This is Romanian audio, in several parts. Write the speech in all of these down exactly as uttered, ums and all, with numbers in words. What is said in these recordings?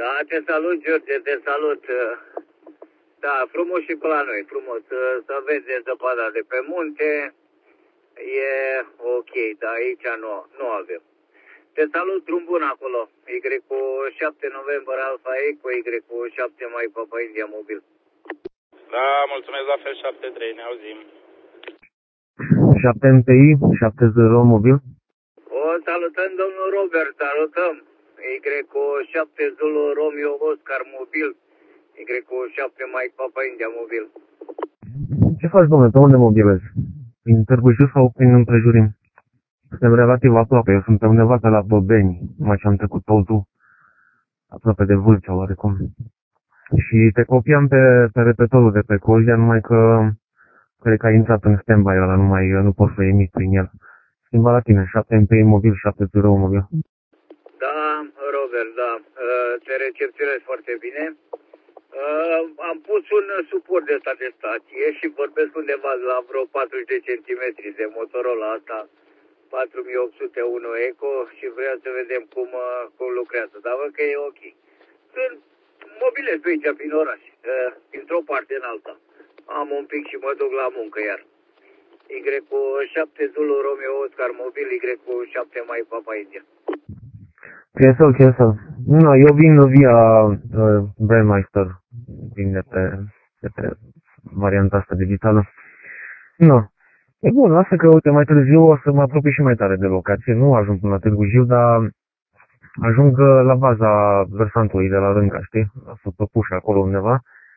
Da, te salut, George, te salut. Da, frumos și pe la noi, frumos. Să vezi zăpada de pe munte, e ok, dar aici nu, nu avem. Te salut, drum bun acolo. Y cu șapte noiembrie Alfa Eco, Y cu șapte mai Papa India mobil. Da, mulțumesc la fel, șapte trei, ne auzim. șapte M P I, șapte zero mobil. O salutăm, domnul Robert, salutăm. Y cu șapte Zulu Romeo Oscar mobil. Y cu șapte mai Papa India mobil. Ce faci, domnule, pe unde mobilezi? Prin Târgu Jiu sau prin împrejurim? Suntem relativ aproape, eu sunt undeva pe la Bobeni, mai ce am trecut totul, aproape de Vâlcea, oarecum. Și te copiam pe, pe repetorul de pe Colia, numai că cred că ai intrat în stand-by ăla, nu, mai, nu poți să emiți prin el. Schimba la tine, șapte M P I mobil, șapte zero mobil. Da, Robert, da, te recepționez foarte bine. Am pus un suport de stat de stație și vorbesc undeva la vreo patruzeci de centimetri de Motorola asta, patru mii opt sute unu Eco, și vreau să vedem cum, cum lucrează. Dar văd că e ok. Sunt mobilez pe aici, prin oraș, dintr-o parte în alta. Am un pic și mă duc la muncă iar. Y cu șapte Zulu Romeo Oscar mobil, Y cu șapte mai Papa India. Cancel, cancel. Nu, eu vin via uh, Brandmeister, vin de pe, de pe varianta asta digitală. Nu. E bun, asta că, uite, mai târziu o să mă apropii și mai tare de locație. Nu ajung până la Târgu Jiu, dar ajung la baza versantului de la Rânca, știi? Sub păpușa acolo undeva.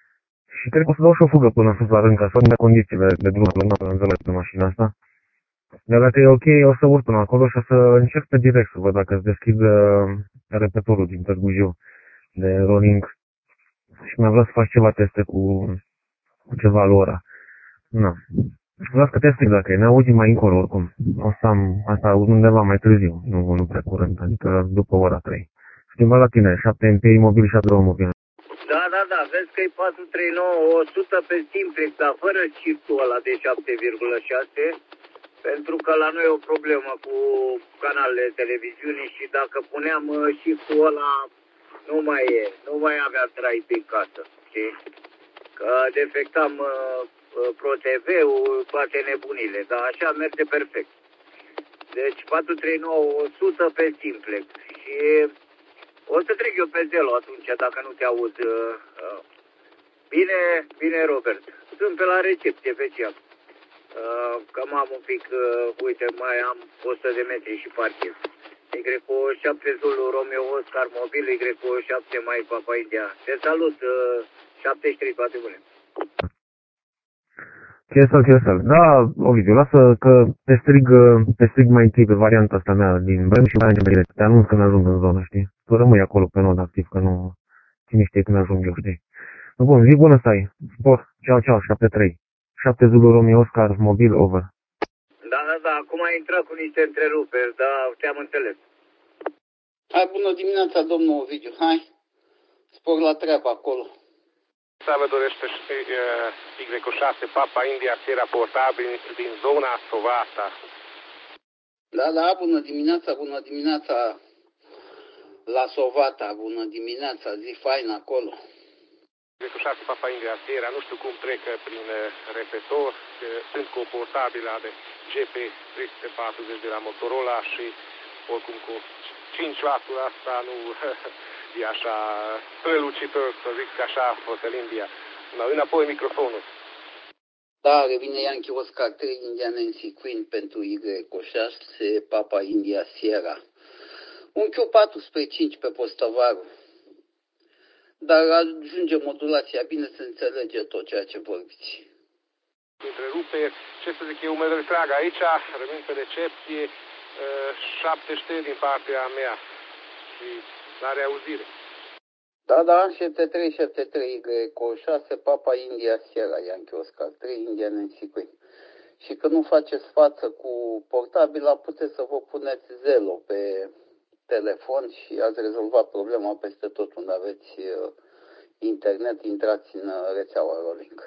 Și cred că o să dau și o fugă până sus la Rânca, să văd condițiile de drum, nu am înțeles pe mașina asta. Dar dacă e ok, o să urc până acolo și o să încerc pe direct să văd dacă îți deschid uh, repetorul din Târgu Jiu de rolling. Și mi-a vrut să faci ceva teste cu, cu ceva la ora. Nu. Vreau să te explic dacă e, ne auzim mai încolo oricum. O să am asta undeva mai târziu, nu, nu prea curând, adică după ora trei. Schimba la tine, șapte M P I mobil, șapte zero mobil. Da, da, da, vezi că e patru trei nouă, o sută pe simplex, dar fără shiftul ăla de șapte virgulă șase, pentru că la noi e o problemă cu canalele de televiziune și dacă puneam shiftul ăla, nu mai e, nu mai avea trai prin casă, știi? Că defectam uh, Pro T V-ul, toate nebunile, dar așa merge perfect. Deci patru trei nouă, o sută pe simplex și o să trec eu pe Zelo atunci, dacă nu te aud. Uh, uh. Bine, bine, Robert. Sunt pe la recepție pe ceam. Uh, cam am un pic, uh, uite, mai am o sută de metri și parchez. Y cu șapte Zulu Romeo Oscar mobil, Y cu șapte mai Papa India. Te salut, uh, șaptezeci și trei, toate bune. Cancel, cancel. Da, Ovidiu, lasă că te strig, te strig mai întâi pe varianta asta mea din Brem și mai încep direct. Te anunț când ajung în zonă, știi? Tu rămâi acolo pe nod activ, că nu... Cine știe când ajung eu, știi? Bun, zi bună să ai. Spor. Ceau, ceau, șapte trei. șapte Zulu Romeo Oscar mobil, over. Da, da, da, acum ai intrat cu niște întreruperi, dar te-am înțeles. Hai, bună dimineața, domnul Ovidiu, hai. Spor la treabă acolo. Să vă dorește Y șase Papa India Sierra portabil din zona Sovata. Da, da, bună dimineața, bună dimineața la Sovata, bună dimineața, zi fain acolo. Y șase Papa India Sierra, nu știu cum trec prin repetor, sunt cu o portabilă de G P trei sute patruzeci de la Motorola și oricum cu cinci watt-uri asta nu e așa prelucitor, să zic așa, Hotel India. No, înapoi microfonul. Da, revine Yankee Oscar trei, India Nancy Queen pentru Y șase, Papa India Sierra. Un Q patru spre cinci pe postăvarul. Dar ajunge modulația, bine se înțelege tot ceea ce vorbiți. Întrerupe, ce să zic eu, mă retrag aici, rămân pe recepție, șaptezeci și trei din partea mea și la reauzire. Da, da, șapte trei șapte trei Y șase, Papa India Sierra, Yankee Oscar trei, India Nancy Queen. Și că nu faceți față cu portabila, puteți să vă puneți Zelo pe telefon și ați rezolvat problema peste tot unde aveți uh, internet, intrați în uh, rețeaua Rolling.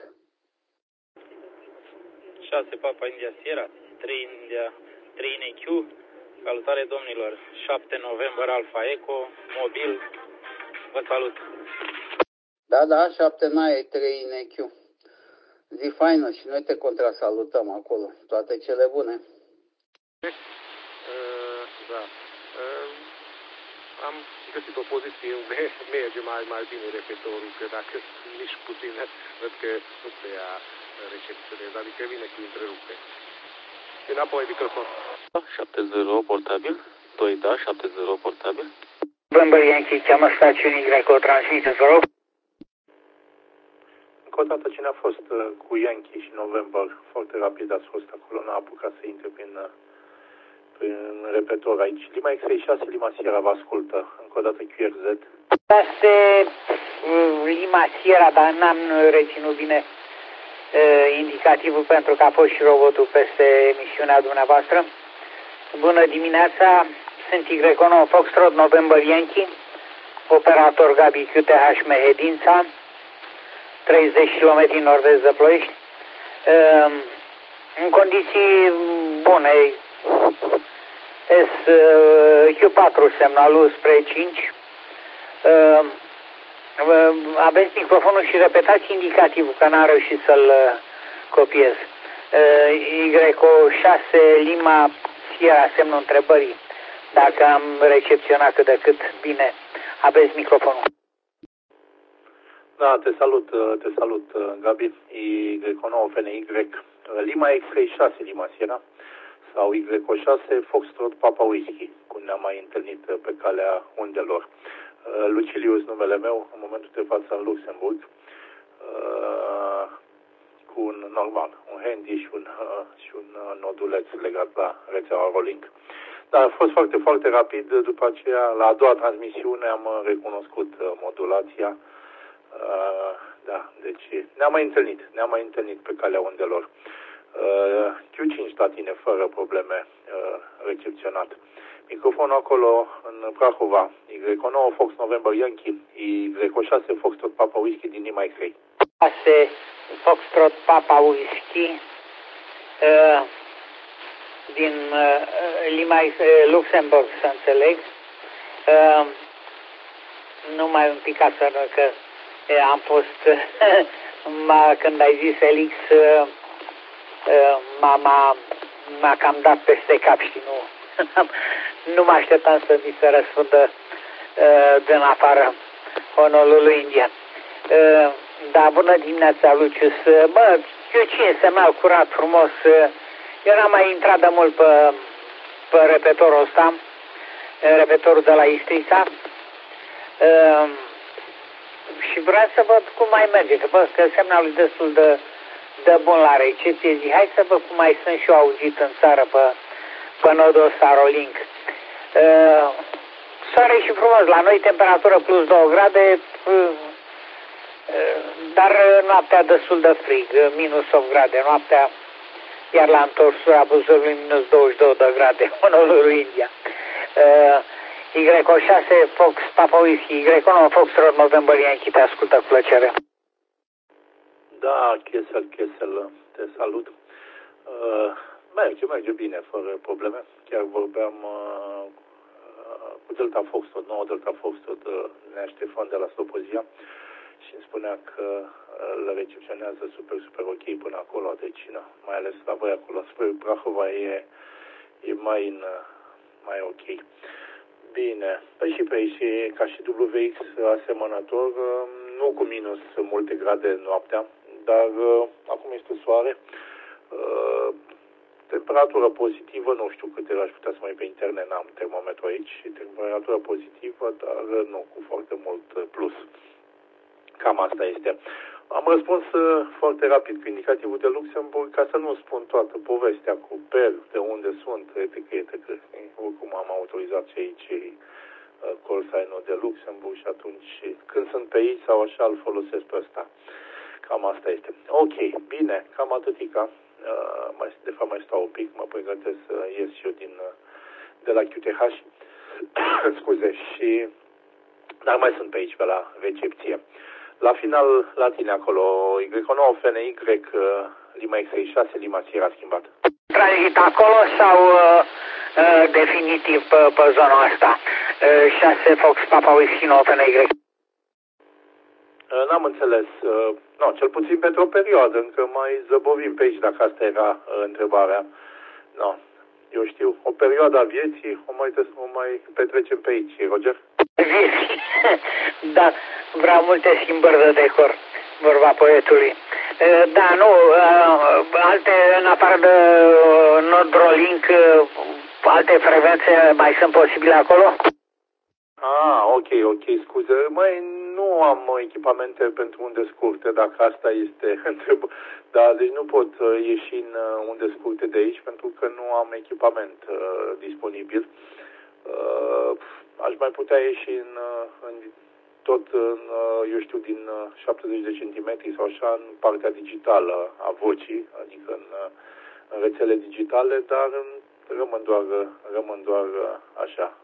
șase Papa India Sierra, trei India, trei N Q, salutare domnilor, șapte noiembrie Alfa Eco, mobil, vă Vă salut. Da, da, șapte nine trei N Q. Zi faină și noi te contrasalutăm acolo. Toate cele bune. Uh, da. Uh, am găsit o poziție unde merge mai, mai bine repetorul, că dacă nici puțin, văd că nu prea recepționez, adică vine cu întrerupe. Înapoi microfon. șapte zero portabil, doi da, șapte zero portabil. November Yankee, cheamă stațiunii Greco, transmiteți, vă rog. Încă o dată, cine a fost uh, cu Yankee și November, foarte rapid ați fost acolo, n-a apucat să intre prin, uh, prin repetor aici. Lima X trei șase, Lima Sierra vă ascultă. Încă o dată Q R Z. Este uh, Lima Sierra, dar n-am reținut bine uh, indicativul pentru că a fost și robotul peste emisiunea dumneavoastră. Bună dimineața, sunt Y nouă Foxtrot November Yankee, operator Gabi Q T H Mehedința, treizeci de kilometri nord-est de Ploiești. În condiții bune, Q patru semnalul spre cinci. Aveți microfonul și repetați indicativul, că n-am reușit să-l copiez. Y șase Lima Sierra, semnul întrebării, dacă am recepționat cât de cât bine. Aveți microfonul. Da, te salut, te salut, Gabi. Y nouă F N Y, Lima X trei șase, Lima Sierra, sau Y șase Foxtrot Papa Whisky, cum ne-am mai întâlnit pe calea undelor. Lucilius, numele meu, în momentul de față în Luxemburg, cu un normal, un handy și un, și un noduleț legat la rețeaua Rolling. Dar a fost foarte, foarte rapid. După aceea, la a doua transmisiune, am recunoscut modulația. Uh, da, deci ne-am mai întâlnit, ne-am mai întâlnit pe calea undelor. Uh, Q cinci la tine, fără probleme, uh, recepționat. Microfonul acolo în Prahova, Y nouă Fox November Yankee, Y șase Foxtrot Papa Whisky din Lima X trei. șase Foxtrot Papa Whisky uh, din uh, Lima X, uh, Luxemburg, să înțeleg. Uh, numai un pic așa, că am fost, m-a, când ai zis Elix, m-a, m-a cam dat peste cap și nu, nu mă așteptam să mi se răspundă din afară Honolulu, India. Da, bună dimineața, Lucius. Bă, eu ce semnal curat, frumos. Eu n-am mai intrat de mult pe, pe repetorul ăsta, repetorul de la Istrița. Și vreau să văd cum mai merge, că, bă, că semnalul e destul de, de bun la recepție. Zi, hai să văd cum mai sunt și eu auzit în țară pe, pe nodul ăsta Rolink. Uh, soare și frumos, la noi temperatură plus două grade, uh, uh, dar noaptea destul de frig, minus opt grade noaptea, iar la întorsura Buzului minus douăzeci și două de grade, Honolulu, India. Uh, Y șase Fox Papa Whisky, Y nouă Foxtrot November Yankee, te ascultă cu plăcere. Da, Chesel, Chesel, te salut. Uh, merge, merge bine, fără probleme. Chiar vorbeam uh, cu Delta Foxtrot, nouă Delta Foxtrot, uh, Nea Ștefan de la Slobozia, și îmi spunea că uh, le recepționează super, super ok până acolo, deci, na, mai ales la voi acolo, spre Prahova e, e mai, în, mai ok. Bine, păi și pe aici, ca și W X asemănător, nu cu minus multe grade noaptea, dar acum este soare, temperatură pozitivă, nu știu câte aș putea să mai pe internet, n-am termometru aici, temperatură pozitivă, dar nu cu foarte mult plus. Cam asta este. Am răspuns foarte rapid cu indicativul de Luxemburg, ca să nu spun toată povestea cu P E R, de unde sunt, et cetera, et cetera. Oricum am autorizat și aici call sign-ul de Luxemburg și atunci, când sunt pe aici sau așa, îl folosesc pe ăsta. Cam asta este. Ok, bine, cam atâtica. Uh, de fapt mai stau un pic, mă pregătesc să ies și eu din, de la Q T H. Scuze, și dar mai sunt pe aici, pe la recepție. La final, la tine acolo, Y nouă F N Y, Lima X trei șase, Lima Sierra schimbat. Tranzit acolo sau uh, uh, definitiv pe, pe zona asta? Uh, șase Fox Papa Whisky nouă F N Y. N-am înțeles. No, cel puțin pentru o perioadă, încă mai zăbovim pe aici, dacă asta era întrebarea. No, eu știu, o perioadă a vieții o mai, o mai petrecem pe aici, Roger? Da, vreau multe schimbări de decor, vorba poetului. Da, nu, alte, în afară de Nordrolink, alte frecvențe mai sunt posibile acolo? Ah, ok, ok, scuze. Mai nu am echipamente pentru unde scurte, dacă asta este întrebarea. Da, deci nu pot ieși în unde scurte de aici, pentru că nu am echipament uh, disponibil. Uh, aș mai putea ieși în, în tot, în, eu știu, din șaptezeci de centimetri sau așa, în partea digitală a vocii, adică în, în rețele digitale, dar rămân doar, rămân doar așa,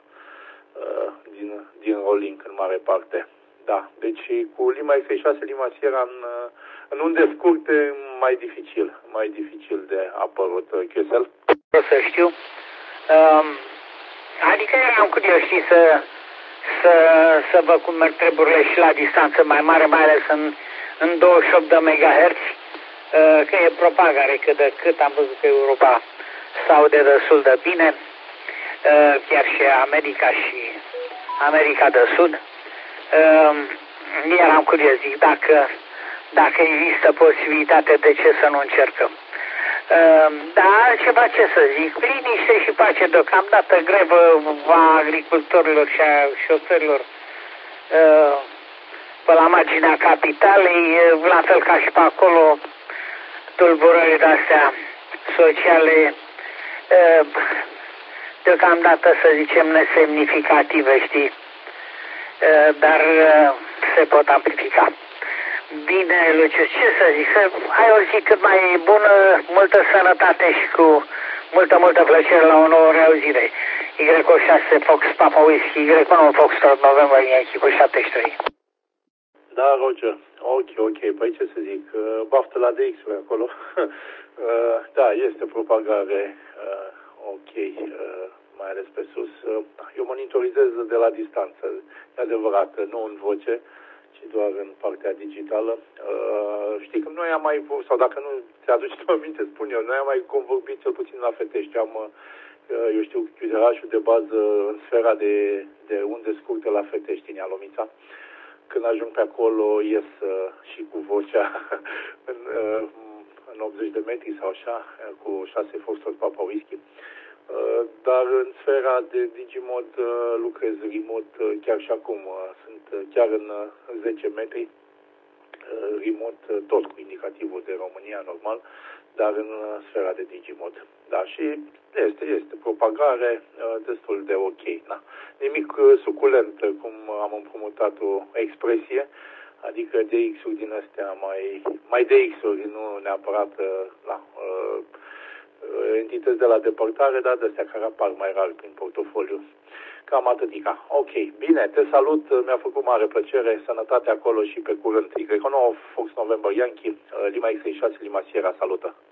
din, din rolling în mare parte. Da, deci cu Lima X șase, Lima Sierra în, în unde scurte, mai dificil, mai dificil de apărut. Chiesel? O să știu. Um, adică eram curios și să, să, să văd cum merg treburile și la distanță mai mare, mai ales în, în douăzeci și opt de megahertz, uh, că e propagare cât de cât. Am văzut că Europa s-aude destul de bine, uh, chiar și America și America de Sud. Uh, eram curios, zic, dacă, dacă există posibilitate, de ce să nu încercăm. Uh, da, altceva ce să zic, liniște și pace deocamdată, grevă a agricultorilor și a șoferilor uh, pe la marginea capitalei, la fel ca și pe acolo, tulburările astea sociale, uh, deocamdată să zicem nesemnificative, știi, uh, dar uh, se pot amplifica. Bine, Lucius, ce să zic, să ai o zi cât mai bună, multă sănătate și cu multă, multă plăcere la o nouă reauzire. Y șase Fox Papa Whisky, Y unu Fox November Yankee cu șaptezeci și trei. Da, Roger. Ok, ok. Păi ce să zic, baftă la D X-uri acolo. Da, este propagare ok, mai ales pe sus. Eu monitorizez de la distanță, e adevărat, nu în voce, ci doar în partea digitală. Uh, știi că noi am mai, sau dacă nu ți-aduci aminte, spun eu, noi am mai convorbit cel puțin la Fetești. Am, uh, eu știu, chiuzerașul de bază în sfera de, de unde scurte la Fetești, în Ialomița. Când ajung pe acolo, ies uh, și cu vocea în, uh, în optzeci de metri sau așa, cu șase Foxtrot Papa Whisky. Uh, dar în sfera de Digimod uh, lucrez remote uh, chiar și acum. Uh, sunt uh, chiar în uh, zece metri uh, remote, uh, tot cu indicativul de România, normal, dar în uh, sfera de Digimod. Da, și este, este propagare uh, destul de ok. Na. Nimic uh, suculent, uh, cum am împrumutat o expresie, adică D X-uri din astea mai, mai D X-uri, nu neapărat uh, la... Uh, entități de la depărtare, dar de-astea care apar mai rar prin portofoliu. Cam atâtica. Ok, bine, te salut, mi-a făcut mare plăcere, sănătate acolo și pe curând. Y unu Fox November Yankee, Lima X șase, Lima Sierra, salută!